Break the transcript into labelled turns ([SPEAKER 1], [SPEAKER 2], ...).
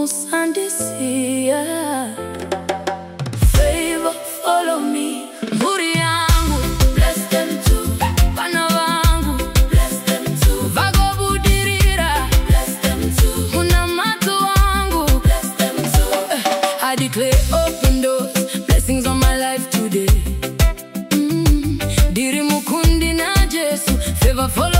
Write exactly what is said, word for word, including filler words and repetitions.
[SPEAKER 1] musandisia. Favor follow me. Mburi yangu, bless them too. Bana wangu, bless them too. Vago budirira, bless them too. Kuna matu wangu, bless them too. uh, I declare open doors, blessings on my life today. mm. Diri mukundi na Jesu. Favor follow